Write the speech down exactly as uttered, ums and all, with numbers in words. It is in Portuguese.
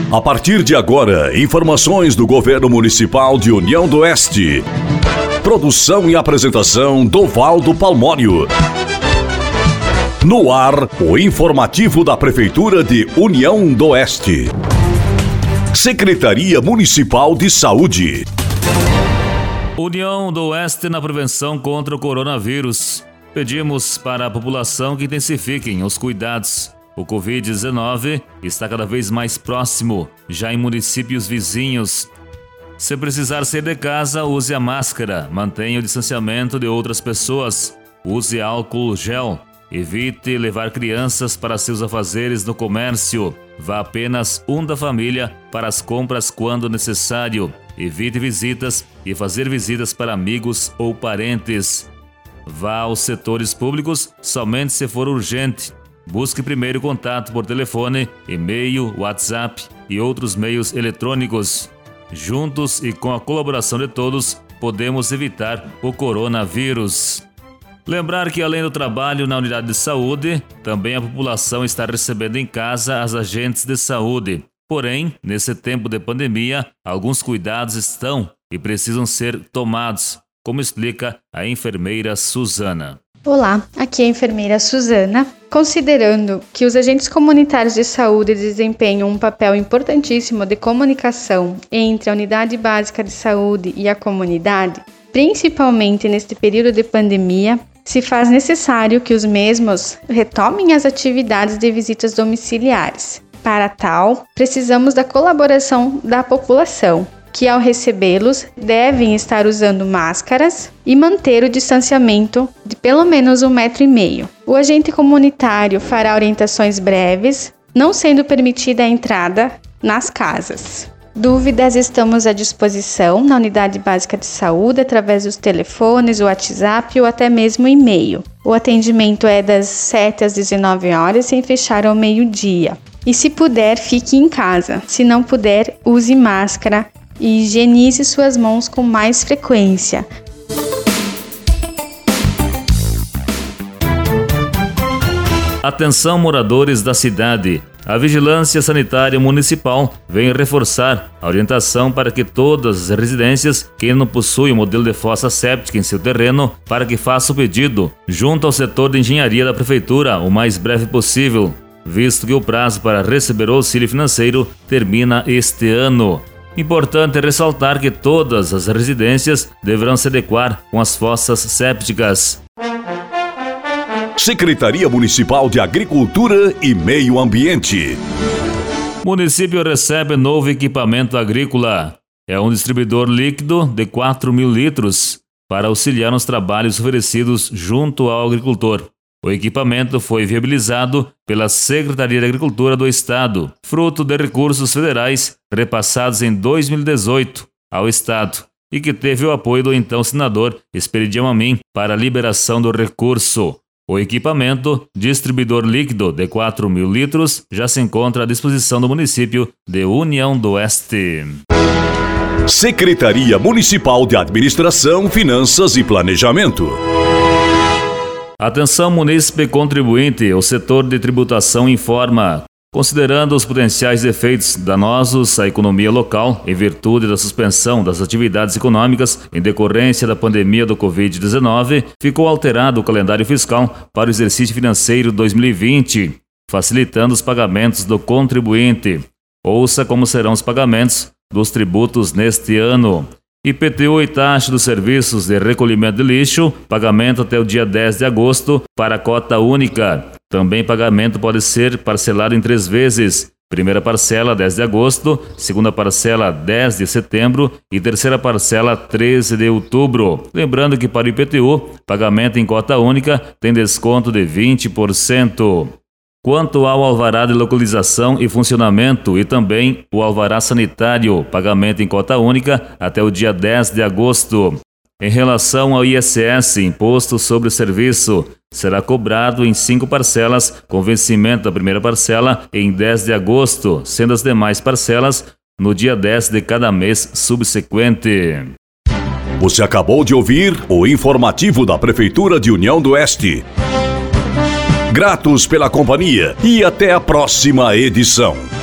A partir de agora, informações do Governo Municipal de União do Oeste. Produção e apresentação Dovaldo Palmório. No ar, o informativo da Prefeitura de União do Oeste. Secretaria Municipal de Saúde. União do Oeste na prevenção contra o coronavírus. Pedimos para a população que intensifiquem os cuidados. O covid dezenove está cada vez mais próximo, já em municípios vizinhos. Se precisar sair de casa, use a máscara, mantenha o distanciamento de outras pessoas, use álcool gel, evite levar crianças para seus afazeres no comércio, vá apenas um da família para as compras quando necessário, evite visitas e fazer visitas para amigos ou parentes. Vá aos setores públicos somente se for urgente. Busque primeiro contato por telefone, e-mail, WhatsApp e outros meios eletrônicos. Juntos e com a colaboração de todos, podemos evitar o coronavírus. Lembrar que além do trabalho na unidade de saúde, também a população está recebendo em casa as agentes de saúde. Porém, nesse tempo de pandemia, alguns cuidados estão e precisam ser tomados, como explica a enfermeira Suzana. Olá, aqui é a enfermeira Suzana. Considerando que os agentes comunitários de saúde desempenham um papel importantíssimo de comunicação entre a unidade básica de saúde e a comunidade, principalmente neste período de pandemia, se faz necessário que os mesmos retomem as atividades de visitas domiciliares. Para tal, precisamos da colaboração da população, que ao recebê-los devem estar usando máscaras e manter o distanciamento de pelo menos um metro e meio. O agente comunitário fará orientações breves, não sendo permitida a entrada nas casas. Dúvidas, estamos à disposição na Unidade Básica de Saúde através dos telefones, o WhatsApp ou até mesmo e-mail. O atendimento é das sete às dezenove horas, sem fechar ao meio-dia. E se puder, fique em casa. Se não puder, use máscara e higienize suas mãos com mais frequência. Atenção, moradores da cidade. A Vigilância Sanitária Municipal vem reforçar a orientação para que todas as residências que não possuem o modelo de fossa séptica em seu terreno, para que faça o pedido junto ao setor de engenharia da Prefeitura o mais breve possível, visto que o prazo para receber o auxílio financeiro termina este ano. Importante ressaltar que todas as residências deverão se adequar com as fossas sépticas. Secretaria Municipal de Agricultura e Meio Ambiente. Município recebe novo equipamento agrícola. É um distribuidor líquido de quatro mil litros para auxiliar nos trabalhos oferecidos junto ao agricultor. O equipamento foi viabilizado pela Secretaria de Agricultura do Estado, fruto de recursos federais repassados em dois mil e dezoito ao Estado, e que teve o apoio do então senador Esperidião Amin para a liberação do recurso. O equipamento, distribuidor líquido de quatro mil litros, já se encontra à disposição do município de União do Oeste. Secretaria Municipal de Administração, Finanças e Planejamento. Atenção, munícipe contribuinte, o setor de tributação informa. Considerando os potenciais efeitos danosos à economia local em virtude da suspensão das atividades econômicas em decorrência da pandemia do covid dezenove, ficou alterado o calendário fiscal para o exercício financeiro dois mil e vinte, facilitando os pagamentos do contribuinte. Ouça como serão os pagamentos dos tributos neste ano. I P T U e taxa dos serviços de recolhimento de lixo, pagamento até o dia dez de agosto para a cota única. Também pagamento pode ser parcelado em três vezes. Primeira parcela, dez de agosto, segunda parcela, dez de setembro e terceira parcela, treze de outubro. Lembrando que para o I P T U, pagamento em cota única tem desconto de vinte por cento. Quanto ao alvará de localização e funcionamento e também o alvará sanitário, pagamento em cota única até o dia dez de agosto. Em relação ao I S S, Imposto sobre o Serviço, será cobrado em cinco parcelas, com vencimento da primeira parcela em dez de agosto, sendo as demais parcelas no dia dez de cada mês subsequente. Você acabou de ouvir o informativo da Prefeitura de União do Oeste. Gratos pela companhia e até a próxima edição.